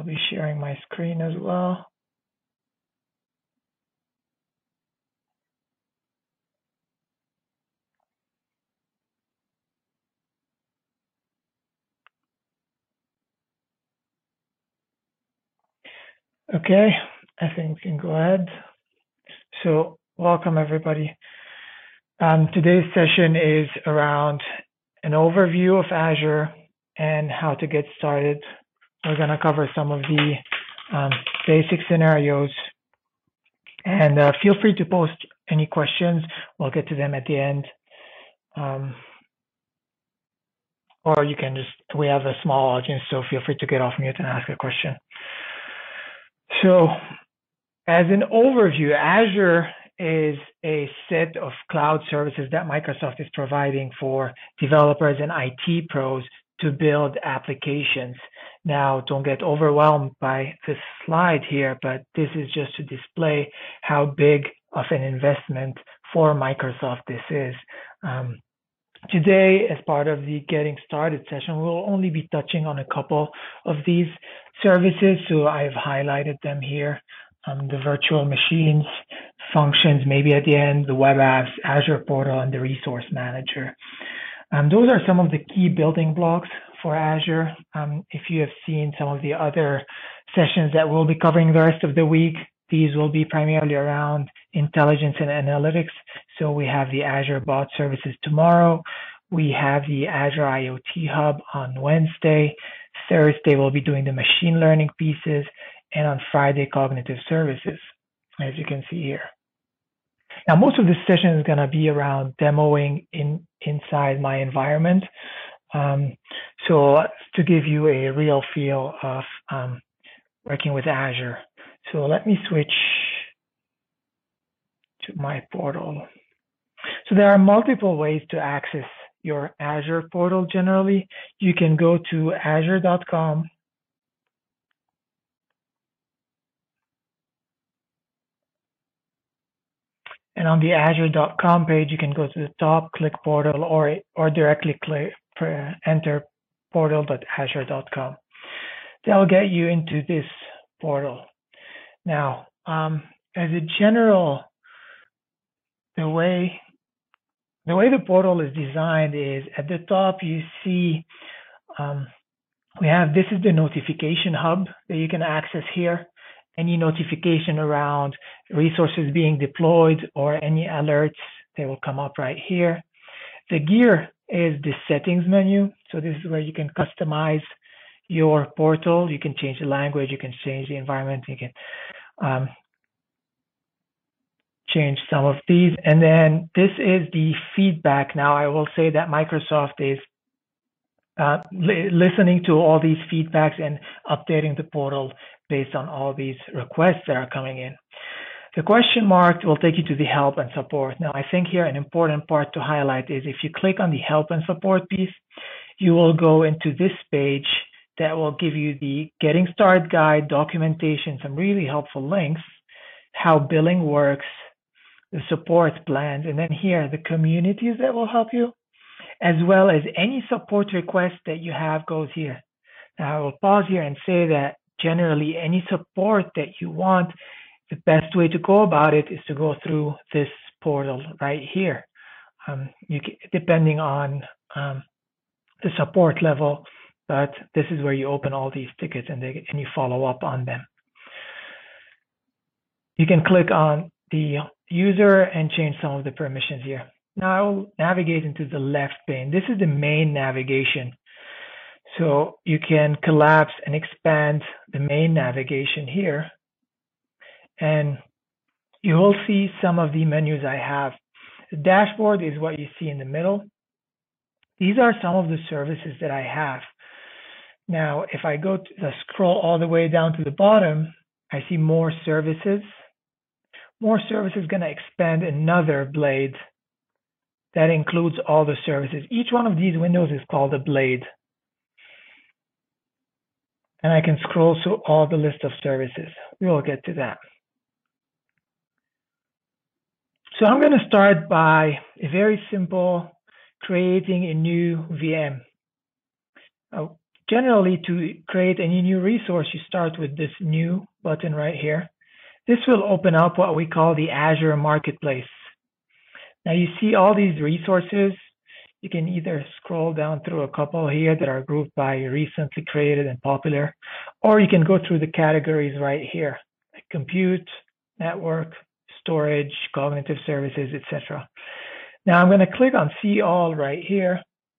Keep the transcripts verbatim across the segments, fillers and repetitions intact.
I'll be sharing my screen as well. Okay, I think we can go ahead. So welcome everybody. Um, today's session is around an overview of Azure and how to get started. We're going to cover some of the um, basic scenarios, and uh, feel free to post any questions. We'll get to them at the end. Um, or you can just, we have a small audience, so feel free to get off mute and ask a question. So as an overview, Azure is a set of cloud services that Microsoft is providing for developers and I T pros to build applications. Now, don't get overwhelmed by this slide here, but this is just to display how big of an investment for Microsoft this is. Um, Today, as part of the Getting Started session, we'll only be touching on a couple of these services, so I've highlighted them here. Um, the virtual machines, functions, maybe at the end, the web apps, Azure Portal, and the Resource Manager. Um, those are some of the key building blocks for Azure. Um, if you have seen some of the other sessions that we'll be covering the rest of the week, these will be primarily around intelligence and analytics. So we have the Azure Bot Services tomorrow. We have the Azure IoT Hub on Wednesday. Thursday, we'll be doing the machine learning pieces. And on Friday, cognitive services, as you can see here. Now, most of this session is going to be around demoing in inside my environment. Um, so to give you a real feel of um, working with Azure. So let me switch to my portal. So there are multiple ways to access your Azure portal generally. You can go to azure dot com. And on the azure dot com page, you can go to the top, click portal, or, or directly click, enter portal dot azure dot com. That'll get you into this portal. Now, um, as a general, the way the way the portal is designed is at the top you see um, we have, this is the notification hub that you can access here. Any notification around resources being deployed or any alerts, they will come up right here. The gear is the settings menu. So this is where you can customize your portal. You can change the language, you can change the environment, you can um, change some of these. And then this is the feedback. Now I will say that Microsoft is uh, li listening to all these feedbacks and updating the portal based on all these requests that are coming in. The question mark will take you to the help and support. Now, I think here an important part to highlight is if you click on the help and support piece, you will go into this page that will give you the getting started guide, documentation, some really helpful links, how billing works, the support plans, and then here, the communities that will help you, as well as any support request that you have goes here. Now, I will pause here and say that generally any support that you want, the best way to go about it is to go through this portal right here. Um, you can, depending on um, the support level, but this is where you open all these tickets and, they, and you follow up on them. You can click on the user and change some of the permissions here. Now I will navigate into the left pane. This is the main navigation. So you can collapse and expand the main navigation here. And you will see some of the menus I have. The dashboard is what you see in the middle. These are some of the services that I have. Now, if I go to the scroll all the way down to the bottom, I see more services. More services is going to expand another blade that includes all the services. Each one of these windows is called a blade. And I can scroll through all the list of services. We will get to that. So I'm going to start by a very simple creating a new V M. Uh, generally, to create any new resource, you start with this new button right here. This will open up what we call the Azure Marketplace. Now you see all these resources. You can either scroll down through a couple here that are grouped by recently created and popular, or you can go through the categories right here, like compute, network, storage, cognitive services, et cetera. Now I'm going to click on See All right here.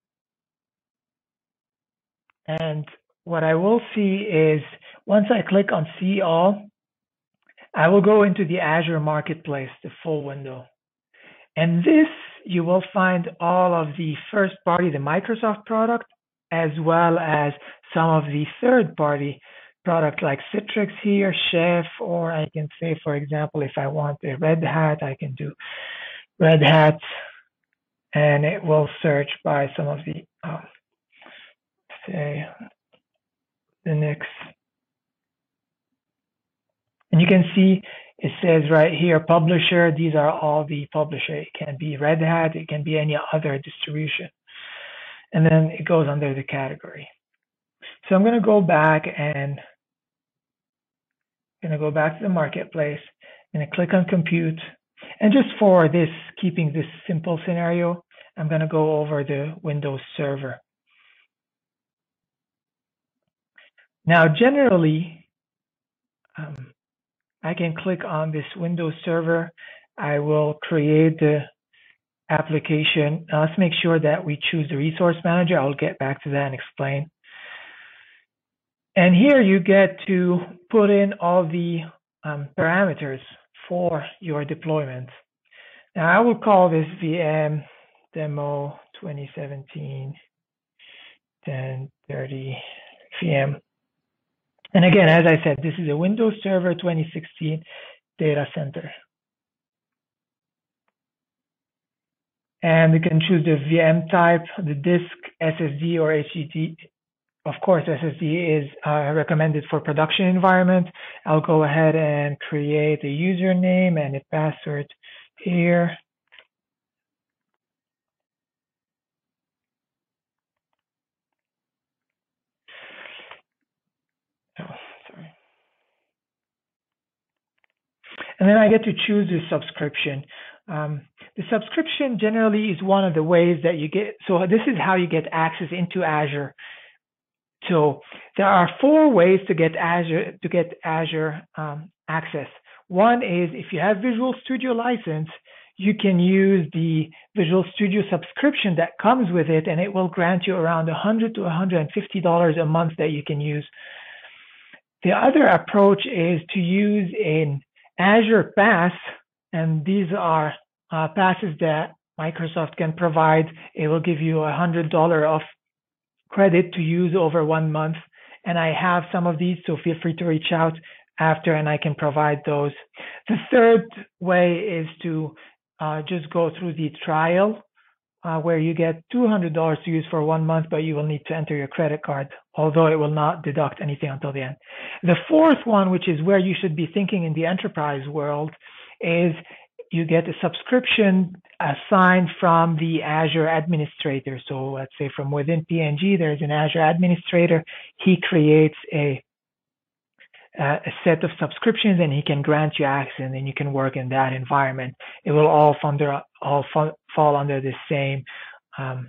And what I will see is once I click on See All, I will go into the Azure Marketplace, the full window. And this, you will find all of the first party, the Microsoft product, as well as some of the third party products like Citrix here, Chef, or I can say, for example, if I want a Red Hat, I can do Red Hat, and it will search by some of the, um, say, Linux. And you can see it says right here, publisher. These are all the publisher. It can be Red Hat. It can be any other distribution. And then it goes under the category. So I'm going to go back and I'm going to go back to the marketplace and click on compute. And just for this, keeping this simple scenario, I'm going to go over the Windows Server. Now, generally, um, I can click on this Windows Server. I will create the application. Now let's make sure that we choose the Resource Manager. I'll get back to that and explain. And here you get to put in all the um, parameters for your deployment. Now I will call this V M Demo twenty seventeen ten thirty V M. And again, as I said, this is a Windows Server twenty sixteen data center. And we can choose the V M type, the disk, S S D, or H D D. Of course, S S D is uh, recommended for production environment. I'll go ahead and create a username and a password here. Oh, sorry. And then I get to choose the subscription. Um, the subscription generally is one of the ways that you get, so this is how you get access into Azure. So there are four ways to get Azure to get Azure um, access. One is if you have Visual Studio license, you can use the Visual Studio subscription that comes with it, and it will grant you around one hundred to one hundred fifty dollars a month that you can use. The other approach is to use an Azure Pass, and these are uh, passes that Microsoft can provide. It will give you one hundred dollars of credit to use over one month. And I have some of these, so feel free to reach out after and I can provide those. The third way is to uh, just go through the trial uh, where you get two hundred dollars to use for one month, but you will need to enter your credit card, although it will not deduct anything until the end. The fourth one, which is where you should be thinking in the enterprise world, is you get a subscription assigned from the Azure administrator. So let's say from within P and G, there's an Azure administrator. He creates a, a set of subscriptions and he can grant you access, and then you can work in that environment. It will all, under, all fall under the same um,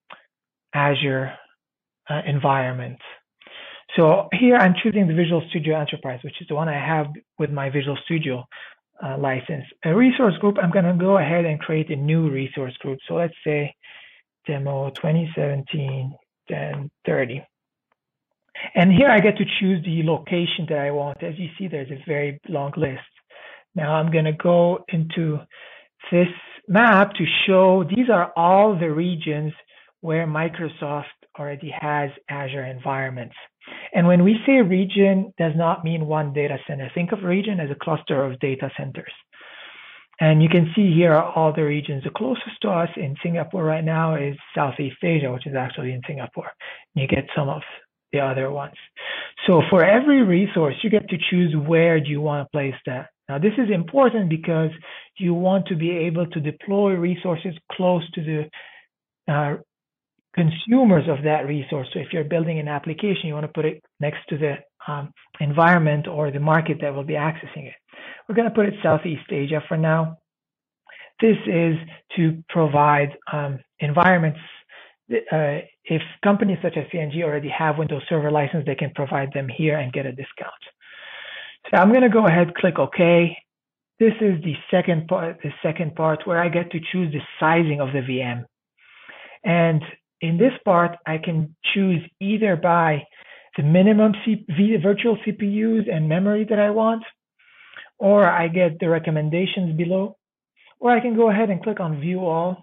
Azure uh, environment. So here I'm choosing the Visual Studio Enterprise, which is the one I have with my Visual Studio Uh, license. A resource group, I'm going to go ahead and create a new resource group. So let's say Demo twenty seventeen ten thirty. And here I get to choose the location that I want. As you see, there's a very long list. Now I'm going to go into this map to show these are all the regions where Microsoft already has Azure environments. And when we say region, does not mean one data center. Think of region as a cluster of data centers. And you can see here are all the regions. The closest to us in Singapore right now is Southeast Asia, which is actually in Singapore. You get some of the other ones. So for every resource, you get to choose where do you want to place that. Now, this is important because you want to be able to deploy resources close to the uh, consumers of that resource. So if you're building an application, you want to put it next to the um, environment or the market that will be accessing it. We're going to put it Southeast Asia for now. This is to provide um, environments. Uh, if companies such as P and G already have Windows Server license, they can provide them here and get a discount. So I'm going to go ahead, click OK. This is the second part, the second part where I get to choose the sizing of the V M. And in this part, I can choose either by the minimum C v virtual C P Us and memory that I want, or I get the recommendations below, or I can go ahead and click on View All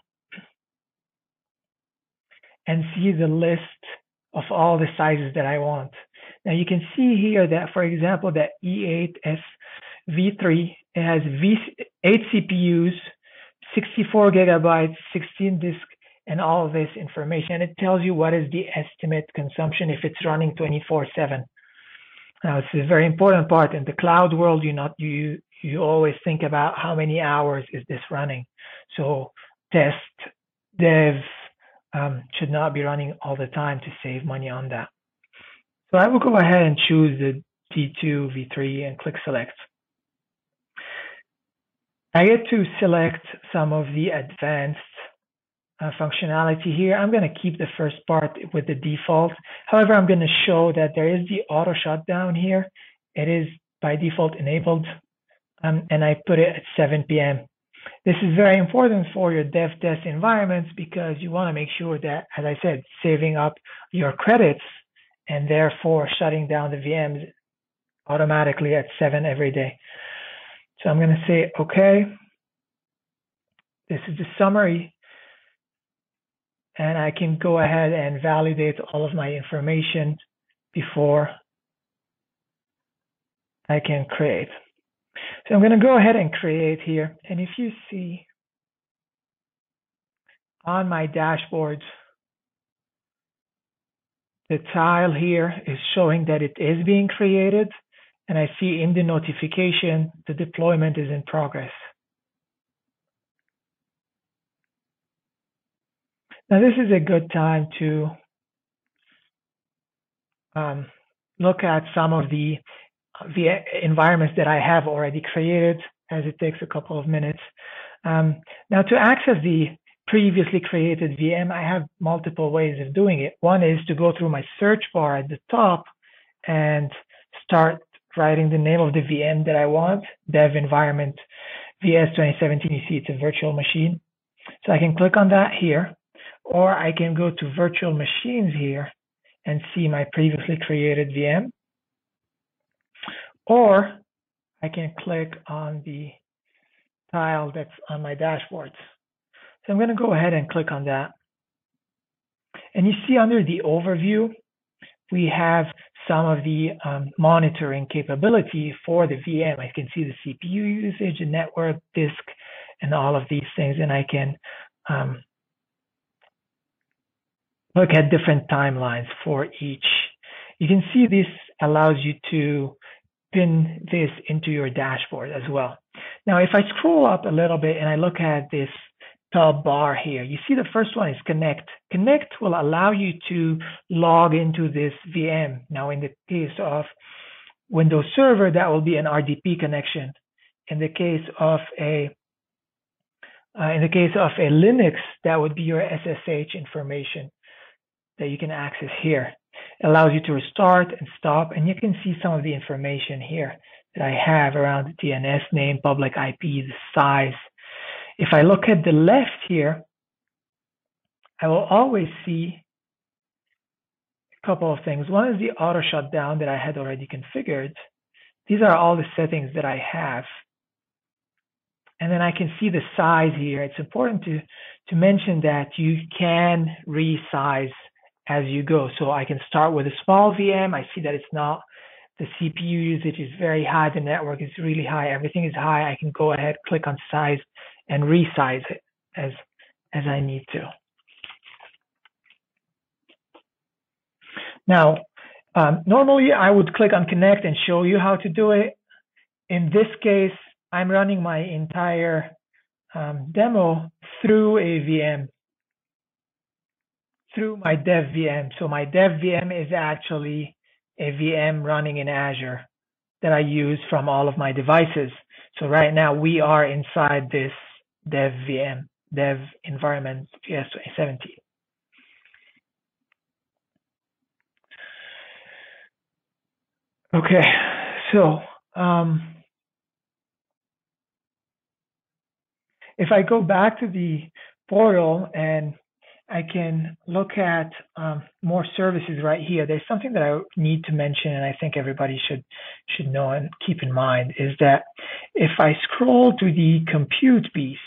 and see the list of all the sizes that I want. Now you can see here that, for example, that E eight S V three, it has v eight C P Us, sixty-four gigabytes, sixteen disk, and all of this information. And it tells you what is the estimate consumption if it's running twenty-four seven. Now, it's a very important part. In the cloud world, you not you you always think about how many hours is this running. So test, dev um, should not be running all the time to save money on that. So I will go ahead and choose the V two, V three, and click Select. I get to select some of the advanced uh, functionality here. I'm going to keep the first part with the default. However, I'm going to show that there is the auto shutdown here. It is by default enabled, um, and I put it at seven P M This is very important for your dev test environments because you want to make sure that, as I said, saving up your credits and therefore shutting down the V Ms automatically at seven every day. So I'm going to say, okay, this is the summary, and I can go ahead and validate all of my information before I can create. So I'm going to go ahead and create here. And if you see on my dashboard, the tile here is showing that it is being created. And I see in the notification, the deployment is in progress. Now, this is a good time to um, look at some of the, the environments that I have already created, as it takes a couple of minutes. Um, now, to access the previously created V M, I have multiple ways of doing it. One is to go through my search bar at the top and start writing the name of the V M that I want, dev environment V S twenty seventeen. You see it's a virtual machine. So I can click on that here, or I can go to virtual machines here and see my previously created V M, or I can click on the tile that's on my dashboard. So I'm going to go ahead and click on that. And you see under the overview, we have some of the um, monitoring capability for the V M. I can see the C P U usage, the network, disk, and all of these things. And I can um, look at different timelines for each. You can see this allows you to pin this into your dashboard as well. Now, if I scroll up a little bit and I look at this top bar here, you see the first one is Connect. Connect will allow you to log into this V M. Now, in the case of Windows Server, that will be an R D P connection. In the case of a uh, in the case of a Linux, that would be your S S H information that you can access here. It allows you to restart and stop, and you can see some of the information here that I have around the D N S name, public I P, the size. If I look at the left here, I will always see a couple of things. One is the auto shutdown that I had already configured. These are all the settings that I have. And then I can see the size here. It's important to, to mention that you can resize as you go. So I can start with a small V M. I see that it's not, the C P U usage is very high. The network is really high. Everything is high. I can go ahead, click on size, and resize it as, as I need to. Now, um, normally I would click on Connect and show you how to do it. In this case, I'm running my entire um, demo through a V M. through my dev V M. So my dev V M is actually a V M running in Azure that I use from all of my devices. So right now we are inside this dev V M, dev environment P S twenty seventeen. Okay, so um, if I go back to the portal and I can look at um, more services right here, there's something that I need to mention, and I think everybody should should know and keep in mind, is that if I scroll to the compute piece,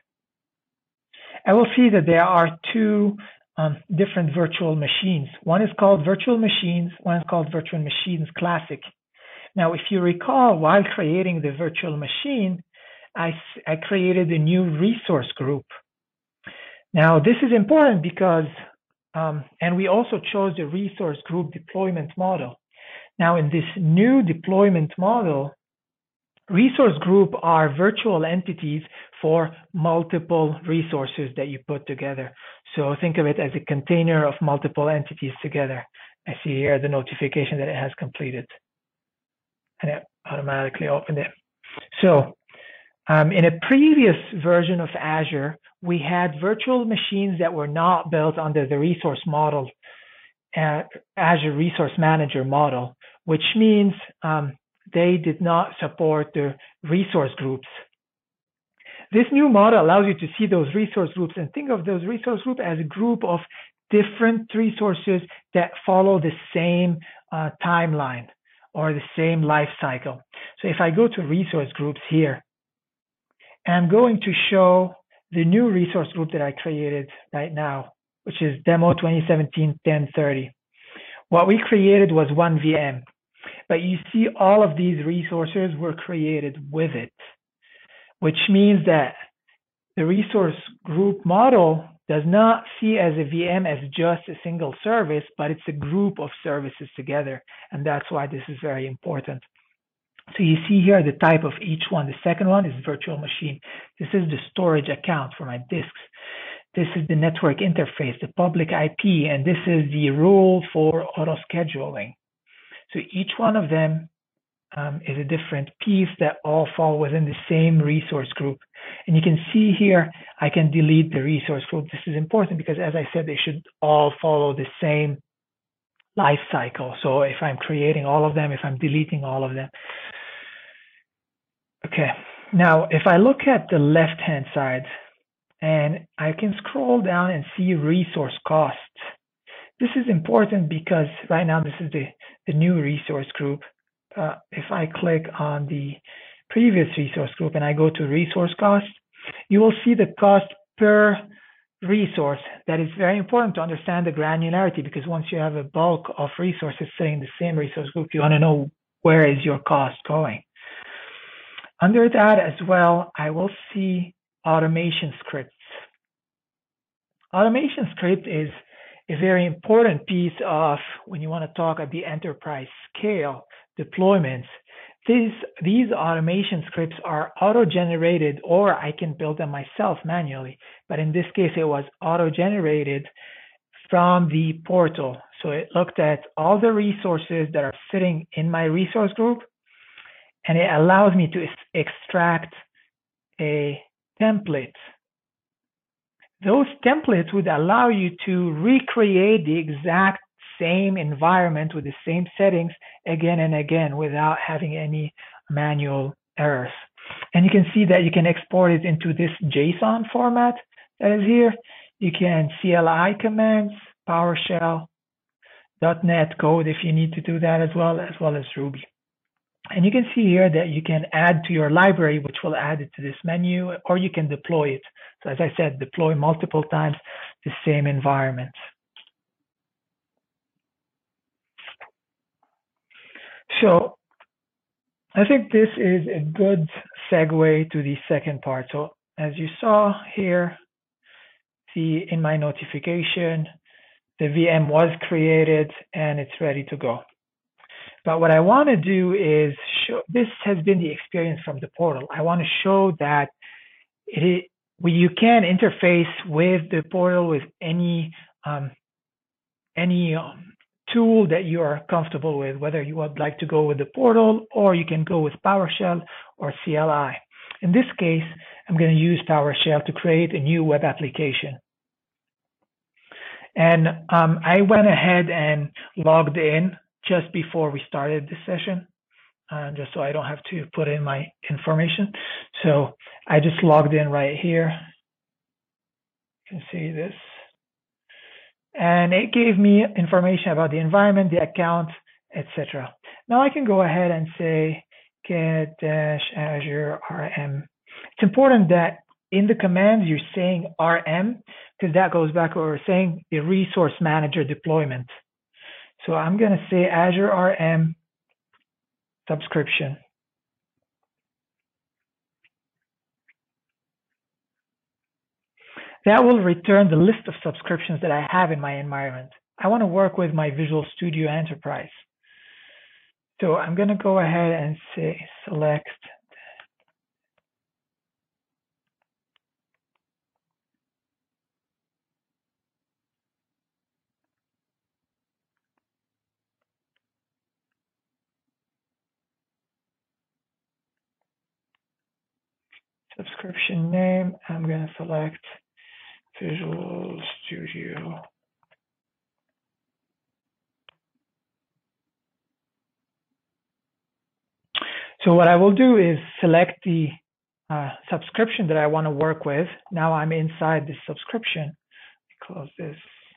I will see that there are two um, different virtual machines. One is called Virtual Machines, one is called Virtual Machines Classic. Now, if you recall, while creating the virtual machine, I, I created a new resource group. Now, this is important because, um, and we also chose the resource group deployment model. Now, in this new deployment model, resource group are virtual entities for multiple resources that you put together. So think of it as a container of multiple entities together. I see here the notification that it has completed, and it automatically opened it. So um, in a previous version of Azure, we had virtual machines that were not built under the resource model, uh, Azure Resource Manager model, which means um, they did not support the resource groups. This new model allows you to see those resource groups and think of those resource groups as a group of different resources that follow the same uh, timeline or the same life cycle. So if I go to resource groups here, and I'm going to show the new resource group that I created right now, which is demo twenty seventeen ten thirty. What we created was one V M, but you see all of these resources were created with it, which means that the resource group model does not see as a V M as just a single service, but it's a group of services together. And that's why this is very important. So you see here the type of each one. The second one is virtual machine. This is the storage account for my disks. This is the network interface, the public I P, and this is the rule for auto scheduling. So each one of them um, is a different piece that all fall within the same resource group. And you can see here, I can delete the resource group. This is important because, as I said, they should all follow the same life cycle. So if I'm creating all of them, if I'm deleting all of them. Okay, now if I look at the left-hand side, and I can scroll down and see resource costs. This is important because right now this is the, the new resource group. Uh, if I click on the previous resource group and I go to resource cost, you will see the cost per resource. That is very important to understand the granularity, because once you have a bulk of resources sitting in the same resource group, you want to know where is your cost going. Under that as well, I will see automation scripts. Automation script is a very important piece of when you want to talk at the enterprise scale deployments. These, these automation scripts are auto-generated, or I can build them myself manually. But in this case, it was auto-generated from the portal. So it looked at all the resources that are sitting in my resource group, and it allows me to extract a template. Those templates would allow you to recreate the exact same environment with the same settings again and again without having any manual errors. And you can see that you can export it into this JSON format that is here. You can C L I commands, PowerShell, .NET code if you need to do that as well, as well as Ruby. And you can see here that you can add to your library, which will add it to this menu, or you can deploy it. So as I said, deploy multiple times the same environment. So I think this is a good segue to the second part. So as you saw here, see in my notification, the V M was created and it's ready to go. But what I want to do is show, this has been the experience from the portal. I want to show that it is, you can interface with the portal with any um, any um, tool that you are comfortable with, whether you would like to go with the portal or you can go with PowerShell or C L I. In this case, I'm going to use PowerShell to create a new web application. And um, I went ahead and logged in just before we started this session, uh, just so I don't have to put in my information. So I just logged in right here. You can see this. And it gave me information about the environment, the account, et cetera. Now I can go ahead and say get dash Azure R M. It's important that in the commands you're saying R M, because that goes back to what we were saying, the resource manager deployment. So I'm going to say Azure R M subscription. That will return the list of subscriptions that I have in my environment. I want to work with my Visual Studio Enterprise. So I'm going to go ahead and say select subscription name. I'm going to select Visual Studio. So what I will do is select the uh, subscription that I want to work with. Now I'm inside this subscription. Close this.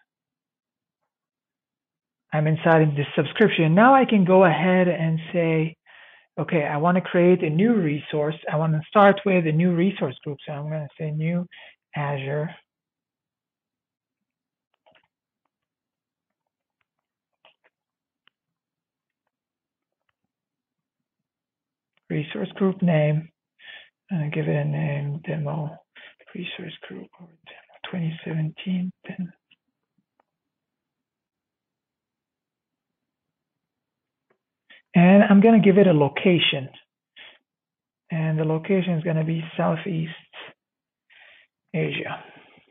I'm inside this subscription. Now I can go ahead and say, okay, I want to create a new resource. I want to start with a new resource group. So I'm going to say new Azure resource group name. And give it a name, demo resource group or demo twenty seventeen. Then and I'm going to give it a location. And the location is going to be Southeast Asia.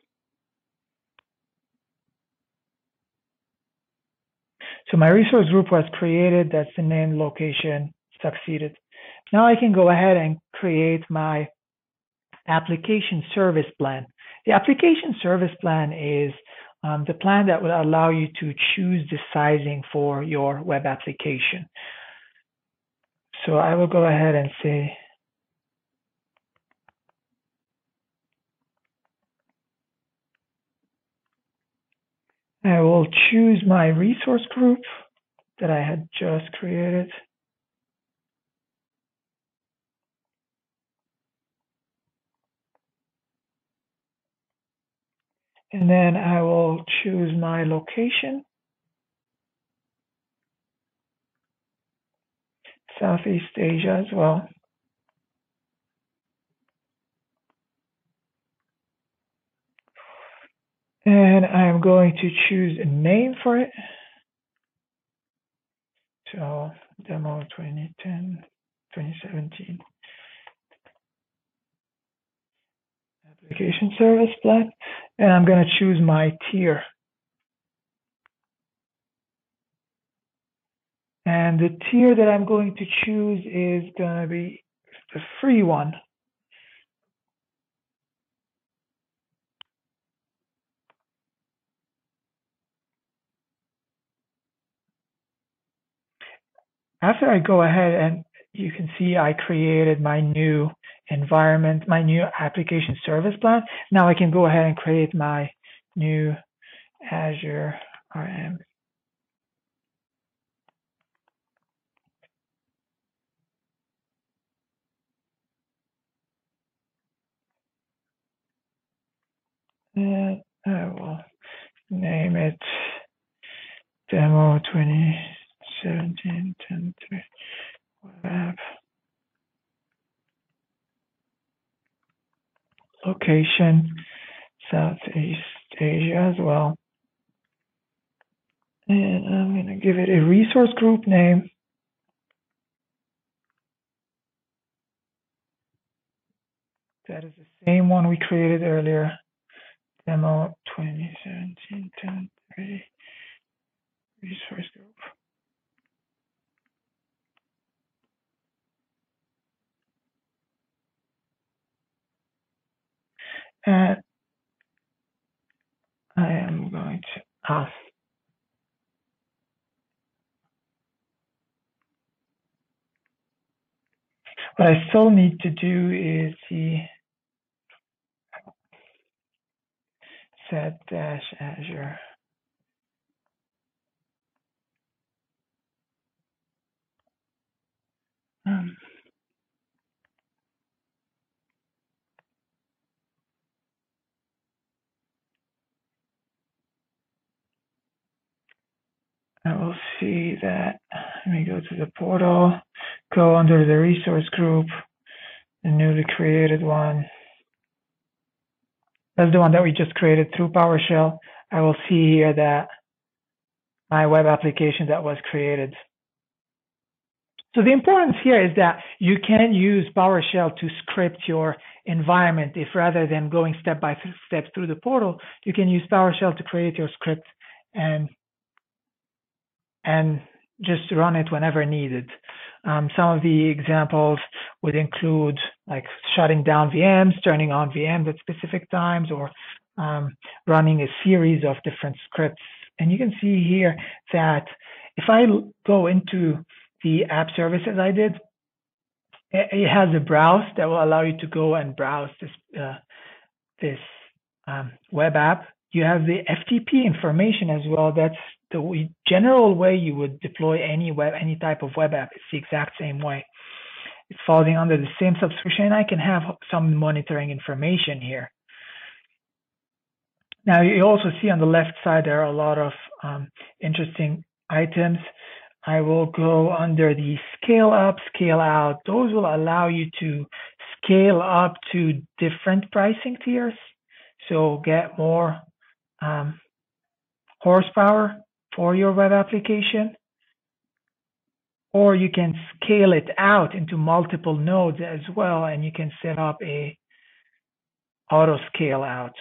So my resource group was created. That's the name, location, succeeded. Now I can go ahead and create my application service plan. The application service plan is um, the plan that will allow you to choose the sizing for your web application. So I will go ahead and say, I will choose my resource group that I had just created. And then I will choose my location, Southeast Asia as well. And I'm going to choose a name for it. So demo twenty ten, twenty seventeen. Application service plan. And I'm going to choose my tier. And the tier that I'm going to choose is going to be the free one. After I go ahead and you can see I created my new environment, my new application service plan. Now I can go ahead and create my new Azure R M. And I will name it demo twenty seventeen ten three web app. Location, Southeast Asia as well. And I'm going to give it a resource group name. That is the same one we created earlier. Demo twenty seventeen ten three resource group. And I am going to ask what I still need to do is the set dash Azure. Um, I will see that. Let me go to the portal, go under the resource group, the newly created one. That's the one that we just created through PowerShell. I will see here that my web application that was created. So the importance here is that you can use PowerShell to script your environment. If rather than going step by step through the portal, you can use PowerShell to create your script and and just run it whenever needed. Um, some of the examples would include like shutting down V Ms, turning on V Ms at specific times, or um, running a series of different scripts. And you can see here that if I go into the app services I did, it has a browse that will allow you to go and browse this uh, this um, web app. You have the F T P information as well. That's the general way you would deploy any web, any type of web app. It's the exact same way. It's falling under the same subscription. I can have some monitoring information here. Now you also see on the left side there are a lot of um, interesting items. I will go under the scale up, scale out. Those will allow you to scale up to different pricing tiers. So get more um, horsepower for your web application. Or you can scale it out into multiple nodes as well, and you can set up a auto scale out.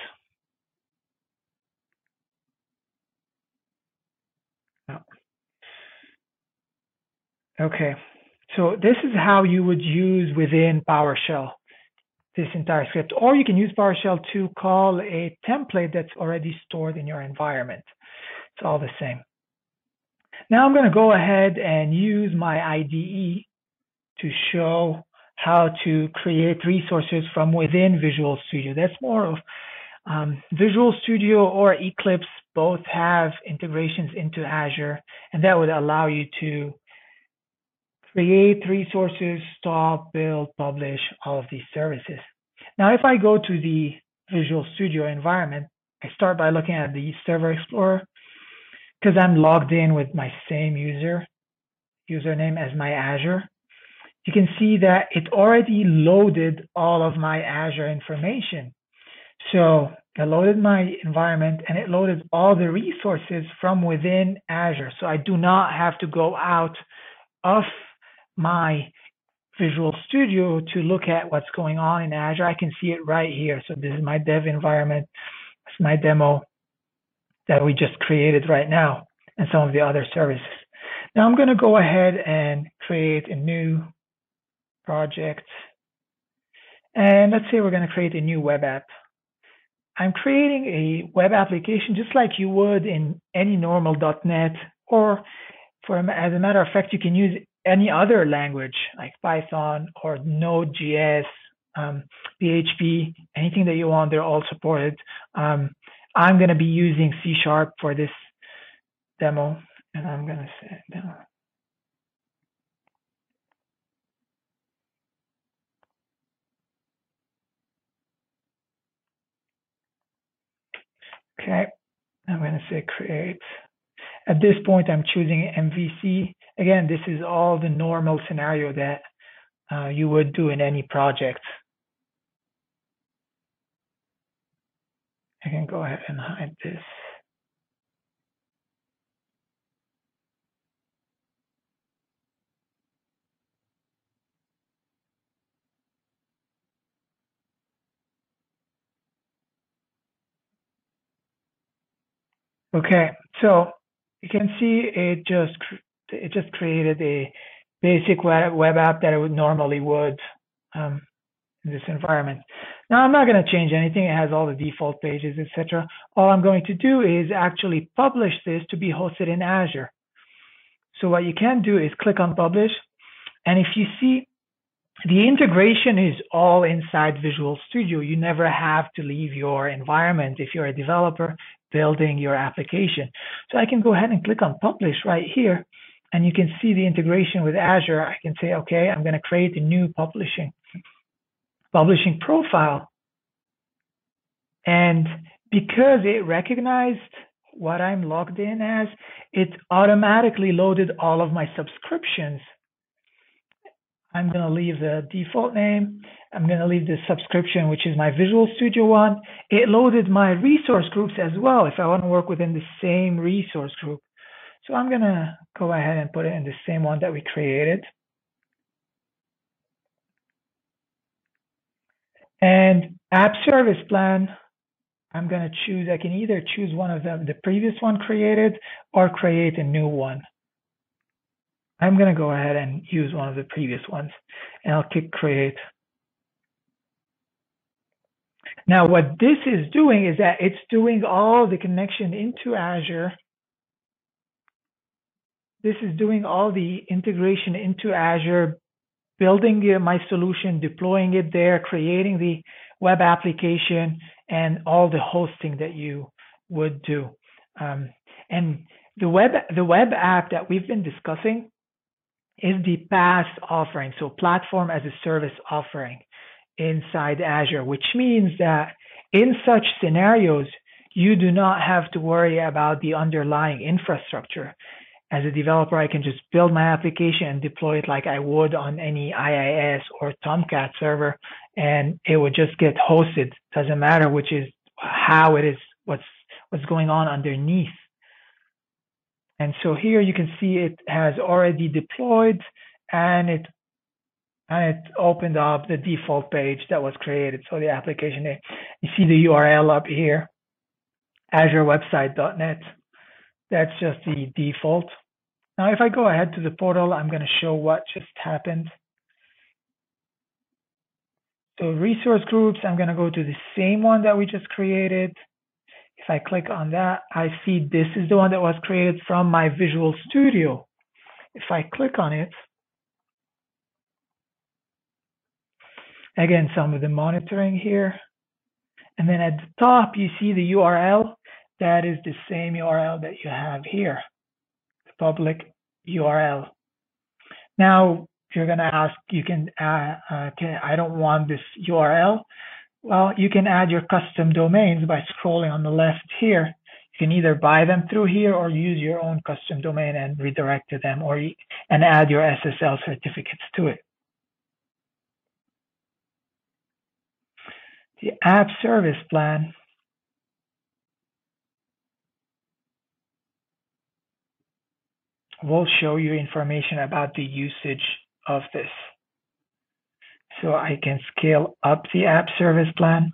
Okay, so this is how you would use within PowerShell this entire script, or you can use PowerShell to call a template that's already stored in your environment. It's all the same. Now I'm going to go ahead and use my I D E to show how to create resources from within Visual Studio. That's more of um, Visual Studio or Eclipse both have integrations into Azure, and that would allow you to create resources, stop, build, publish, all of these services. Now, if I go to the Visual Studio environment, I start by looking at the Server Explorer because I'm logged in with my same user username as my Azure. You can see that it already loaded all of my Azure information. So I loaded my environment and it loaded all the resources from within Azure. So I do not have to go out of my Visual Studio to look at what's going on in Azure. I can see it right here. So this is my dev environment. It's my demo that we just created right now and some of the other services. Now I'm going to go ahead and create a new project. And let's say we're going to create a new web app. I'm creating a web application just like you would in any normal dot net, or for as a matter of fact, you can use any other language like Python or Node.js, um, P H P, anything that you want, they're all supported. Um, I'm going to be using C Sharp for this demo, and I'm going to say demo. Okay, I'm going to say create. At this point, I'm choosing M V C. Again, this is all the normal scenario that uh, you would do in any project. I can go ahead and hide this. Okay, so you can see it just it just created a basic web, web app that it would normally would um, in this environment. Now I'm not going to change anything. It has all the default pages, et cetera. All I'm going to do is actually publish this to be hosted in Azure. So what you can do is click on publish, and if you see, the integration is all inside Visual Studio. You never have to leave your environment if you're a developer building your application. So I can go ahead and click on publish right here, and you can see the integration with Azure. I can say, okay, I'm going to create a new publishing publishing profile. And because it recognized what I'm logged in as, it automatically loaded all of my subscriptions. I'm going to leave the default name. I'm going to leave the subscription, which is my Visual Studio one. It loaded my resource groups as well if I want to work within the same resource group. So I'm going to go ahead and put it in the same one that we created. And app service plan, I'm going to choose, I can either choose one of them, the previous one created, or create a new one. I'm going to go ahead and use one of the previous ones, and I'll click create. Now, what this is doing is that it's doing all the connection into Azure. This is doing all the integration into Azure, building my solution, deploying it there, creating the web application, and all the hosting that you would do. Um, and the web, the web app that we've been discussing is the PaaS offering, so platform as a service offering inside Azure, which means that in such scenarios, you do not have to worry about the underlying infrastructure. As a developer, I can just build my application and deploy it like I would on any I I S or Tomcat server, and it would just get hosted. Doesn't matter which is how it is, what's what's going on underneath. And so here you can see it has already deployed, and it and it opened up the default page that was created. So the application, you see the U R L up here, azure website dot net. That's just the default. Now, if I go ahead to the portal, I'm going to show what just happened. So resource groups, I'm going to go to the same one that we just created. If I click on that, I see this is the one that was created from my Visual Studio. If I click on it, again, some of the monitoring here. And then at the top, you see the U R L. That is the same U R L that you have here, the public U R L. Now, you're going to ask, you can, uh, uh, can, I don't want this U R L. Well, you can add your custom domains by scrolling on the left here. You can either buy them through here or use your own custom domain and redirect to them, or and add your S S L certificates to it. The app service plan will show you information about the usage of this. So I can scale up the app service plan.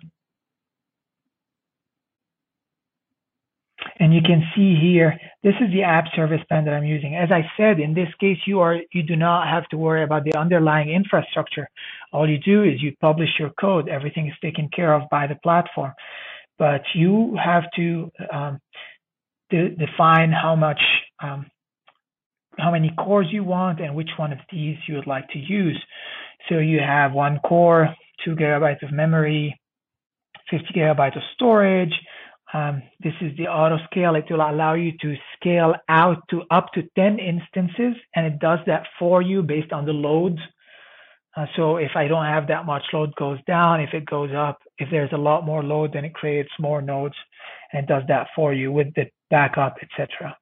And you can see here, this is the app service plan that I'm using. As I said, in this case, you are you do not have to worry about the underlying infrastructure. All you do is you publish your code. Everything is taken care of by the platform. But you have to um, de define how much, um, how many cores you want and which one of these you would like to use. So you have one core, two gigabytes of memory, fifty gigabytes of storage. Um, this is the auto scale. It will allow you to scale out to up to ten instances, and it does that for you based on the loads. Uh, so if I don't have that much load, it goes down. If it goes up, if there's a lot more load, then it creates more nodes, and it does that for you with the backup, et cetera.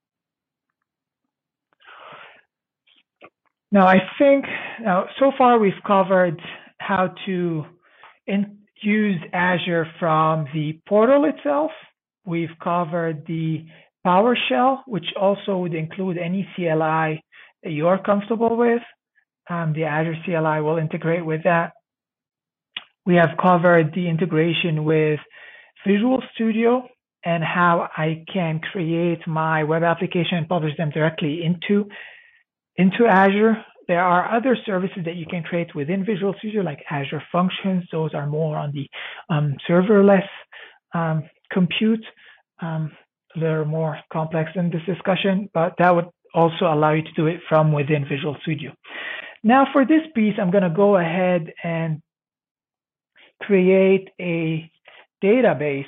Now, I think now so far we've covered how to in, use Azure from the portal itself. We've covered the PowerShell, which also would include any C L I that you're comfortable with. Um, the Azure C L I will integrate with that. We have covered the integration with Visual Studio and how I can create my web application and publish them directly into, into Azure. There are other services that you can create within Visual Studio, like Azure Functions. Those are more on the um, serverless um, compute. Um, they're more complex in this discussion, but that would also allow you to do it from within Visual Studio. Now for this piece, I'm going to go ahead and create a database,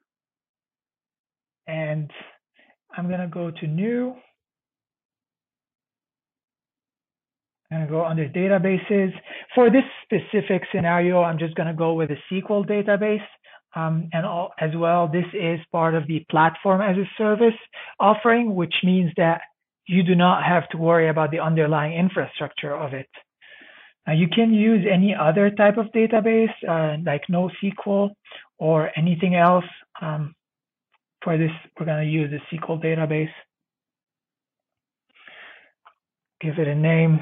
and I'm going to go to new. I'm going to go under databases. For this specific scenario, I'm just going to go with a S Q L database. Um, and all, as well, this is part of the platform as a service offering, which means that you do not have to worry about the underlying infrastructure of it. Now, you can use any other type of database, uh, like NoSQL or anything else. Um, for this, we're going to use the S Q L database. Give it a name.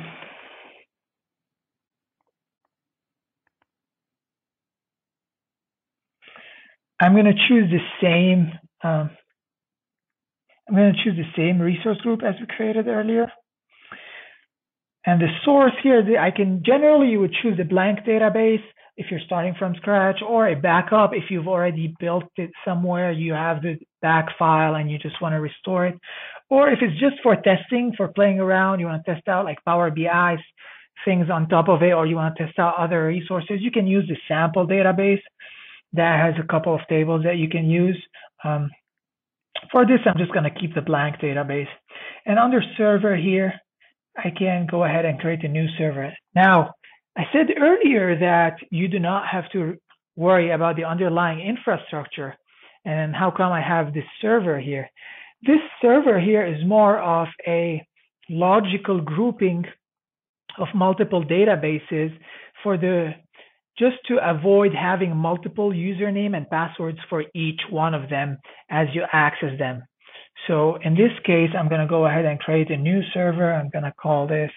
I'm going to choose the same. Um, I'm going to choose the same resource group as we created earlier. And the source here, I can generally you would choose a blank database if you're starting from scratch, or a backup if you've already built it somewhere. You have the back file and you just want to restore it. Or if it's just for testing, for playing around, you want to test out like Power B I things on top of it, or you want to test out other resources, you can use the sample database that has a couple of tables that you can use. Um, for this, I'm just going to keep the blank database. And under server here, I can go ahead and create a new server. Now, I said earlier that you do not have to worry about the underlying infrastructure. And how come I have this server here? This server here is more of a logical grouping of multiple databases for the just to avoid having multiple username and passwords for each one of them as you access them. So in this case, I'm going to go ahead and create a new server. I'm going to call this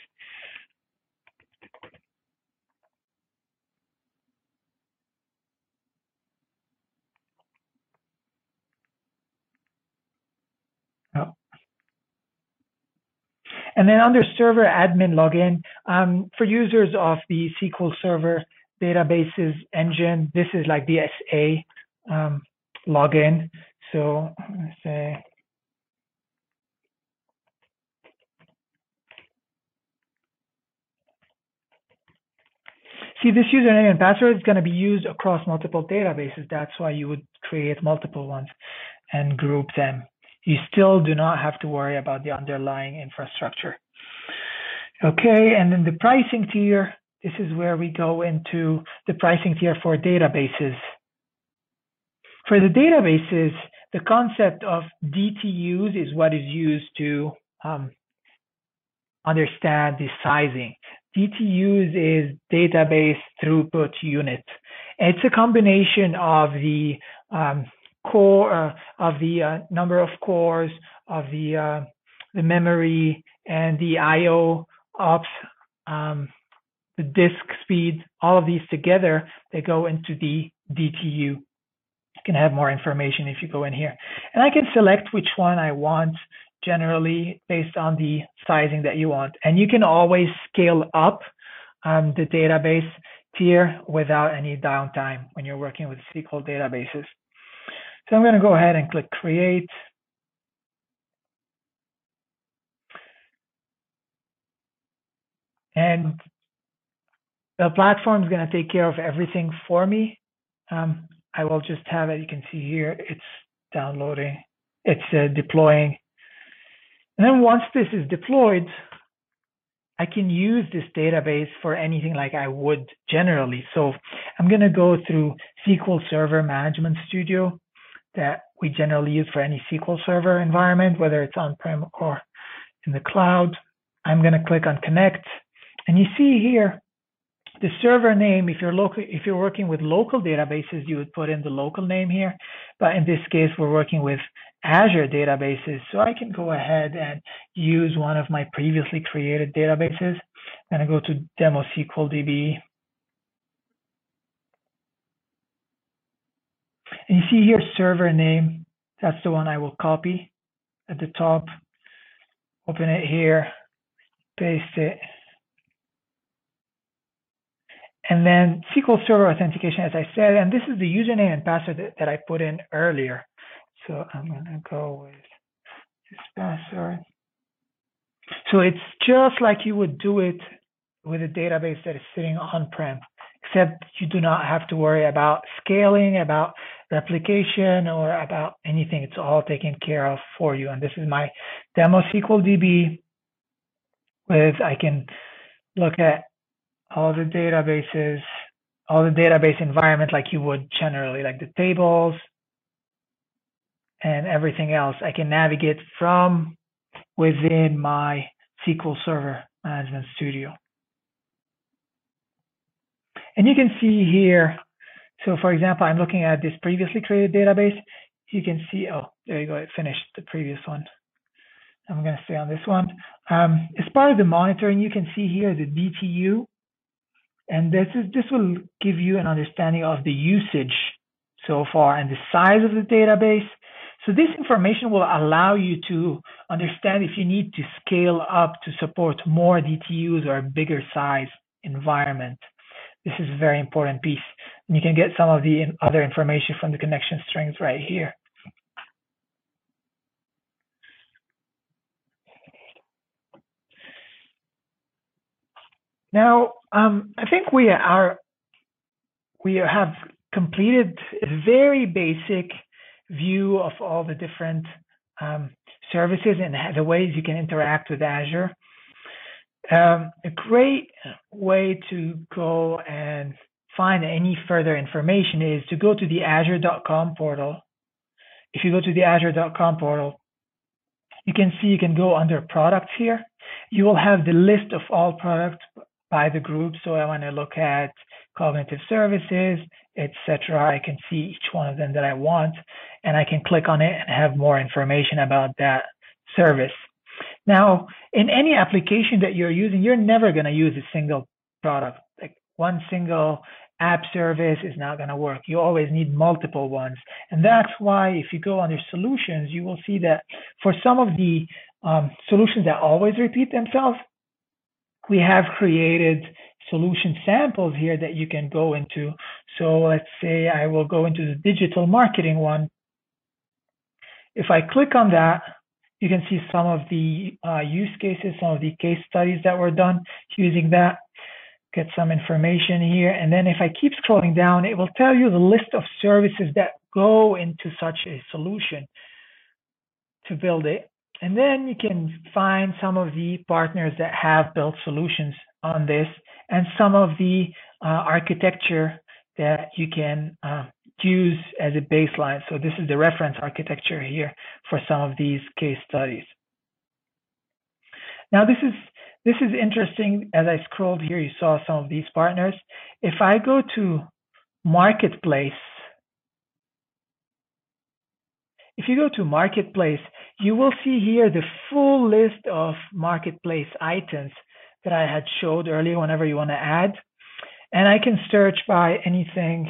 oh. And then under server admin login, um, for users of the S Q L Server Databases engine, this is like the S A um, login. So let's say See, this username and password is going to be used across multiple databases. That's why you would create multiple ones and group them. You still do not have to worry about the underlying infrastructure. Okay, and then the pricing tier, this is where we go into the pricing tier for databases. For the databases, the concept of D T Us is what is used to um, understand the sizing. D T Us is database throughput unit. It's a combination of the um, core, uh, of the uh, number of cores, of the uh, the memory, and the I O ops, um, the disk speed. All of these together, they go into the D T U. You can have more information if you go in here, and I can select which one I want, generally based on the sizing that you want. And you can always scale up um, the database tier without any downtime when you're working with S Q L databases. So I'm going to go ahead and click create. And the platform is going to take care of everything for me. Um, I will just have it. You can see here, it's downloading, it's uh, deploying. And then once this is deployed, I can use this database for anything like I would generally. So I'm going to go through S Q L Server Management Studio that we generally use for any S Q L Server environment, whether it's on-prem or in the cloud. I'm going to click on Connect. And you see here, the server name, if you're local, if you're working with local databases, you would put in the local name here. But in this case, we're working with Azure databases. So I can go ahead and use one of my previously created databases. I'm going to go to Demo S Q L D B. And you see here server name. That's the one I will copy at the top, open it here, paste it. And then S Q L Server Authentication, as I said, and this is the username and password that, that I put in earlier. So I'm going to go with this password. So it's just like you would do it with a database that is sitting on-prem, except you do not have to worry about scaling, about replication, or about anything. It's all taken care of for you. And this is my demo S Q L D B with, I can look at all the databases, all the database environment like you would generally, like the tables and everything else. I can navigate from within my S Q L Server Management Studio. And you can see here, so for example, I'm looking at this previously created database. You can see, oh, there you go, it finished the previous one. I'm going to stay on this one. Um, as part of the monitoring, you can see here the D T U. And this is this will give you an understanding of the usage so far and the size of the database. So this information will allow you to understand if you need to scale up to support more D T Us or a bigger size environment. This is a very important piece. And you can get some of the other information from the connection strings right here. Now, um, I think we are we have completed a very basic view of all the different um, services and the ways you can interact with Azure. Um, a great way to go and find any further information is to go to the azure dot com portal. If you go to the azure dot com portal, you can see you can go under products here. You will have the list of all products by the group. So I want to look at cognitive services, et cetera. I can see each one of them that I want, and I can click on it and have more information about that service. Now, in any application that you're using, you're never going to use a single product. Like one single app service is not going to work. You always need multiple ones. And that's why if you go under solutions, you will see that for some of the um, solutions that always repeat themselves, we have created solution samples here that you can go into. So let's say I will go into the digital marketing one. If I click on that, you can see some of the uh, use cases, some of the case studies that were done using that. Get some information here. And then if I keep scrolling down, it will tell you the list of services that go into such a solution to build it. And then you can find some of the partners that have built solutions on this and some of the uh, architecture that you can uh, use as a baseline. So this is the reference architecture here for some of these case studies. Now this is this is interesting. As I scrolled here, you saw some of these partners. If I go to Marketplace, if you go to Marketplace, you will see here the full list of Marketplace items that I had showed earlier whenever you want to add. And I can search by anything,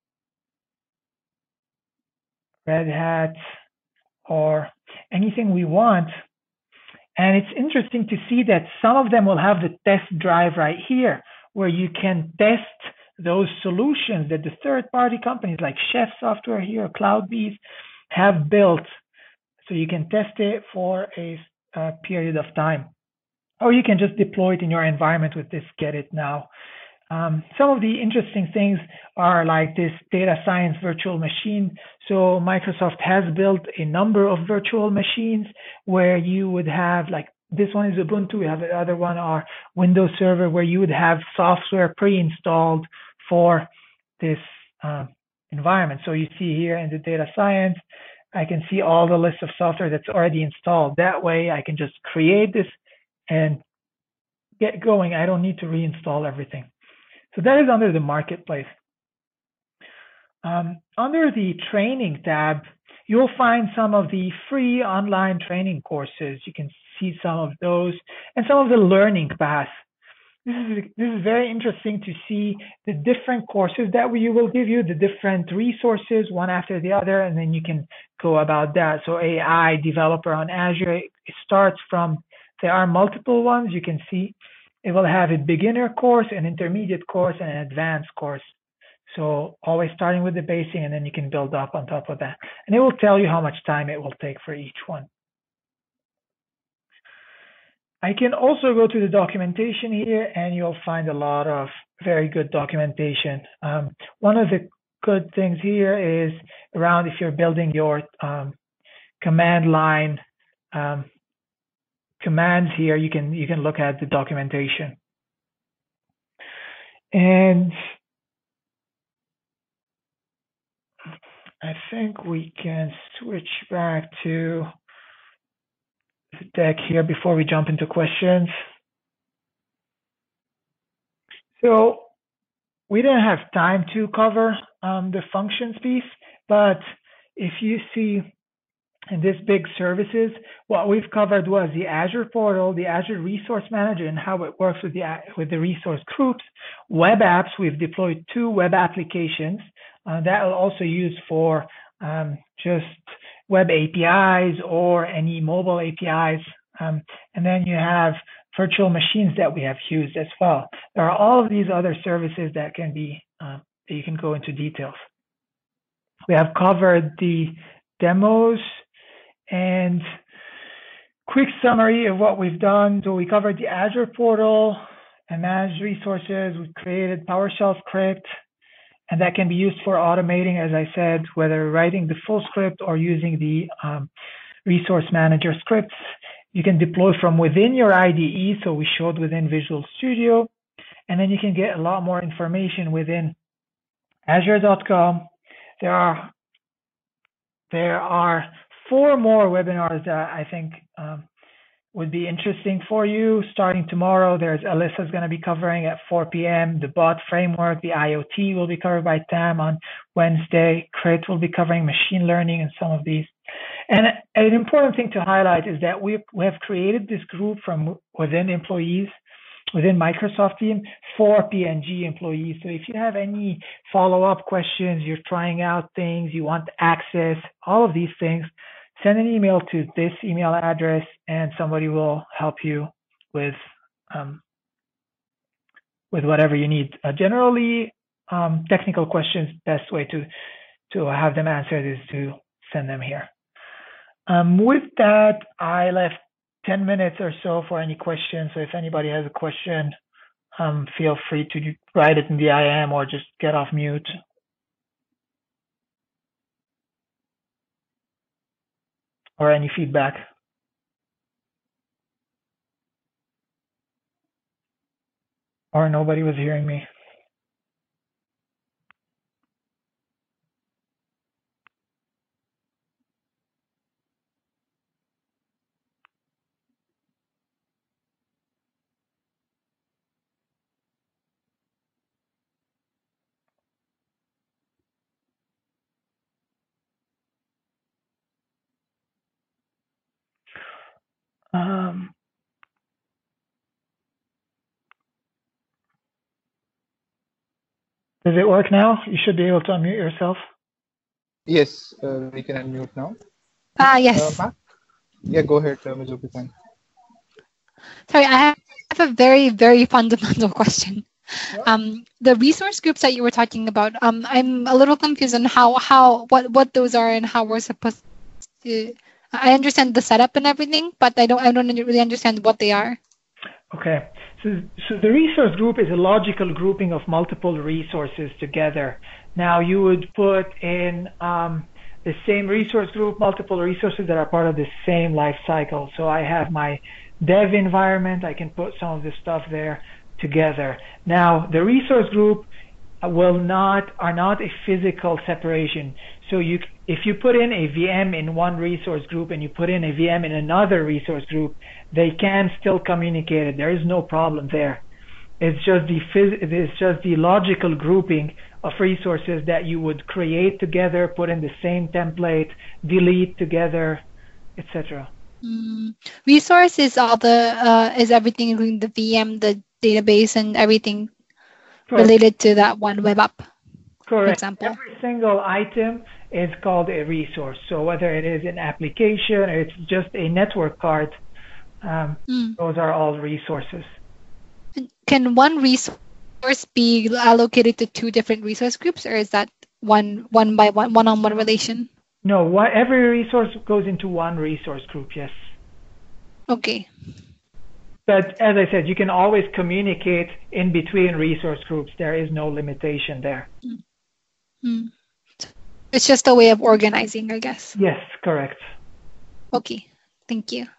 Red Hat, or anything we want. And it's interesting to see that some of them will have the test drive right here, where you can test those solutions that the third-party companies like Chef Software here, CloudBees, have built. So you can test it for a, a period of time. Or you can just deploy it in your environment with this Get It Now. Um, some of the interesting things are like this data science virtual machine. So Microsoft has built a number of virtual machines where you would have, like this one is Ubuntu, we have the other one are Windows Server, where you would have software pre-installed for this uh, environment. So you see here in the data science, I can see all the list of software that's already installed. That way I can just create this and get going. I don't need to reinstall everything. So that is under the Marketplace. Um, under the Training tab, you'll find some of the free online training courses. You can see some of those and some of the learning paths. This is this is very interesting to see the different courses that we will give you, the different resources one after the other, and then you can go about that. So A I developer on Azure, it starts from, there are multiple ones you can see. It will have a beginner course, an intermediate course, and an advanced course. So always starting with the basic, and then you can build up on top of that. And it will tell you how much time it will take for each one. I can also go to the documentation here, and you'll find a lot of very good documentation. Um, one of the good things here is around if you're building your um, command line um, commands here, you can you can look at the documentation. And I think we can switch back to the deck here before we jump into questions. So we didn't have time to cover um, the functions piece, but if you see in this big services, what we've covered was the Azure portal, the Azure Resource Manager, and how it works with the with the resource groups. Web apps, we've deployed two web applications uh, that will also use for um, just web A P Is or any mobile A P Is. Um, and then you have virtual machines that we have used as well. There are all of these other services that can be, uh, that you can go into details. We have covered the demos and quick summary of what we've done. So we covered the Azure portal and managed resources. We created PowerShell script, and that can be used for automating, as I said, whether writing the full script or using the um, resource manager scripts. You can deploy from within your I D E, so we showed within Visual Studio, and then you can get a lot more information within azure dot com. There are there are four more webinars that I think um, would be interesting for you. Starting tomorrow, there's Alyssa's going to be covering at four p m The bot framework, the I O T will be covered by Tam on Wednesday. Crit will be covering machine learning and some of these. And an important thing to highlight is that we, we have created this group from within employees, within Microsoft team for P and G employees. So if you have any follow-up questions, you're trying out things, you want access, all of these things, send an email to this email address and somebody will help you with um, with whatever you need. Uh, generally, um, technical questions, best way to, to have them answered is to send them here. Um, with that, I left ten minutes or so for any questions. So if anybody has a question, um, feel free to write it in the I M or just get off mute. Or any feedback. Or nobody was hearing me. Um, does it work now? You should be able to unmute yourself. Yes, uh, we can unmute now. Ah, uh, yes. Uh, yeah, go ahead, uh, Miz Opitan. Sorry, I have a very, very fundamental question. Yeah. Um, the resource groups that you were talking about, um, I'm a little confused on how, how, what, what those are and how we're supposed to. I understand the setup and everything, but I don't, I don't really understand what they are. Okay, so so the resource group is a logical grouping of multiple resources together. Now you would put in um, the same resource group, multiple resources that are part of the same life cycle. So I have my dev environment, I can put some of this stuff there together. Now the resource group will not, are not a physical separation. So you, if you put in a V M in one resource group and you put in a V M in another resource group, they can still communicate it. There is no problem there. It's just the it's just the logical grouping of resources that you would create together, put in the same template, delete together, et cetera. Mm. Resource is all the uh, is everything including the V M, the database and everything Correct. related to that one web app, for Correct. example. Every single item is called a resource. So whether it is an application or it's just a network card, um, Mm. those are all resources. Can one resource be allocated to two different resource groups, or is that one one by one one-on-one relation? No, what, every resource goes into one resource group, yes. Okay. But as I said, you can always communicate in between resource groups. There is no limitation there. Mm. It's just a way of organizing, I guess. Yes, correct. Okay. Thank you.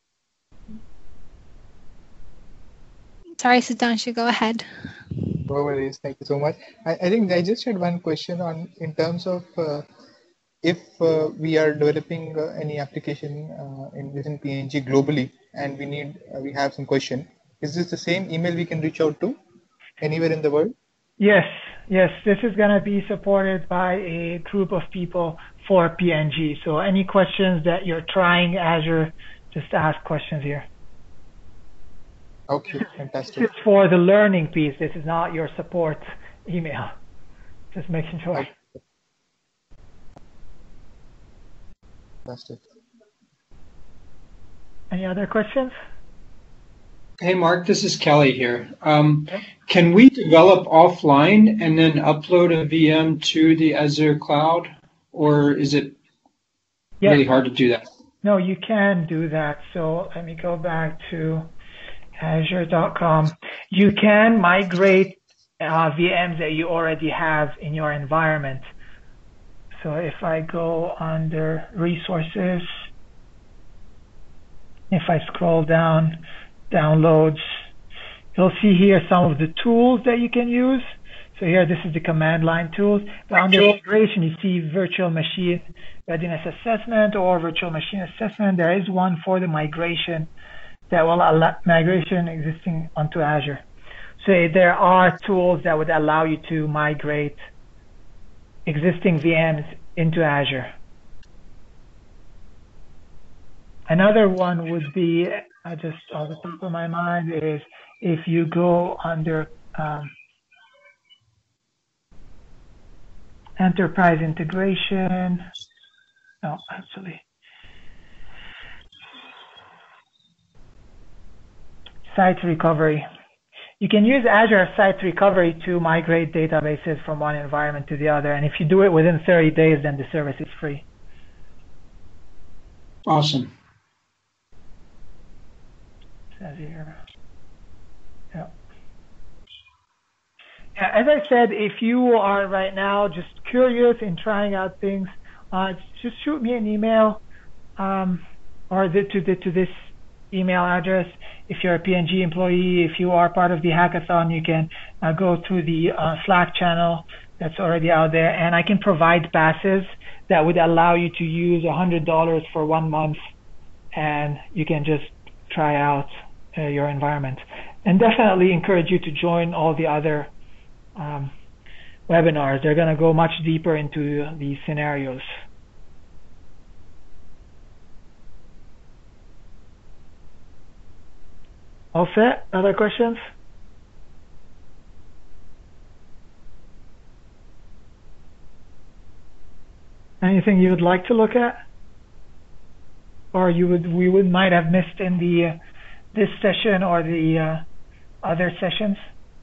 Sorry, Sudhanshu, go ahead. No worries. Thank you so much. I, I think I just had one question on in terms of uh, if uh, we are developing uh, any application uh, in within P N G globally, and we need uh, we have some question. Is this the same email we can reach out to anywhere in the world? Yes, yes. This is going to be supported by a group of people for P N G. So any questions that you're trying Azure, just ask questions here. Okay, This fantastic. is for the learning piece. This is not your support email. Just making sure. Okay. Fantastic. Any other questions? Hey, Mark, this is Kelly here. Um, can we develop offline and then upload a V M to the Azure cloud, or is it Yes. really hard to do that? No, you can do that. So let me go back to azure dot com. You can migrate uh, V Ms that you already have in your environment. So if I go under resources, if I scroll down, downloads, you'll see here some of the tools that you can use. So here, this is the command line tools. But under migration, you see virtual machine readiness assessment or virtual machine assessment. There is one for the migration that will allow migration existing onto Azure. So there are tools that would allow you to migrate existing V Ms into Azure. Another one would be, I just off the top of my mind, is if you go under um, enterprise integration. No, actually. Site recovery. You can use Azure Site Recovery to migrate databases from one environment to the other. And if you do it within thirty days, then the service is free. Awesome. Says here. Yeah. Yeah, as I said, if you are right now just curious in trying out things, uh, just shoot me an email um, or the, to, the, to this email address. If you're a P N G employee, if you are part of the hackathon, you can uh, go to the uh, Slack channel that's already out there, and I can provide passes that would allow you to use one hundred dollars for one month, and you can just try out uh, your environment. And definitely encourage you to join all the other um, webinars. They're going to go much deeper into these scenarios. All set? Other questions? Anything you would like to look at, or you would we would might have missed in the uh, this session or the uh, other sessions?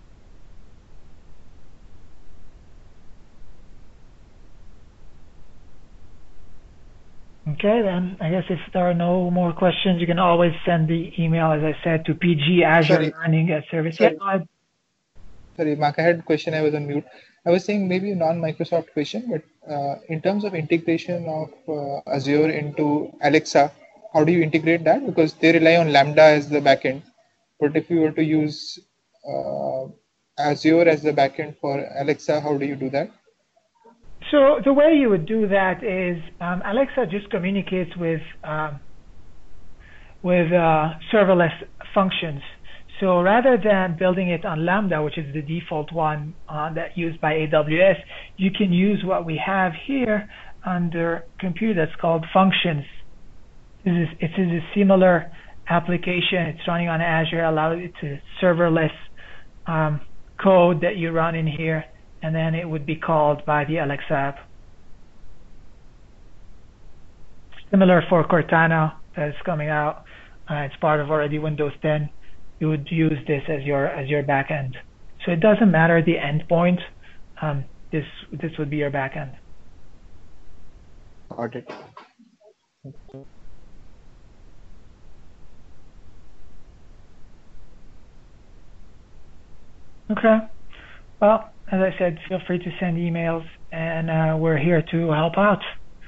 Okay, then I guess if there are no more questions, you can always send the email, as I said, to P G Azure Sorry. Learning at Service. Sorry. Yeah, go ahead. Sorry, Mark, I had a question. I was on mute. I was saying maybe a non-Microsoft question, but uh, in terms of integration of uh, Azure into Alexa, how do you integrate that? Because they rely on Lambda as the backend. But if you were to use uh, Azure as the backend for Alexa, how do you do that? So the way you would do that is um, Alexa just communicates with um, with uh, serverless functions. So rather than building it on Lambda, which is the default one uh, that used by A W S, you can use what we have here under compute that's called functions. This is, it is a similar application. It's running on Azure, allows it to serverless um, code that you run in here, and then it would be called by the Alexa app. Similar for Cortana that is coming out. Uh, it's part of already Windows ten. You would use this as your as your backend. So it doesn't matter the endpoint. Um, this this would be your backend. Got it. Okay. Well, as I said, feel free to send emails, and uh, we're here to help out.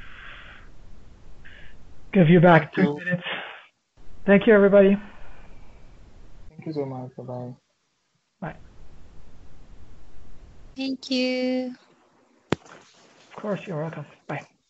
Give you back Thank two you. minutes. Thank you, everybody. Thank you so much. Bye-bye. Bye. Thank you. Of course, you're welcome. Bye.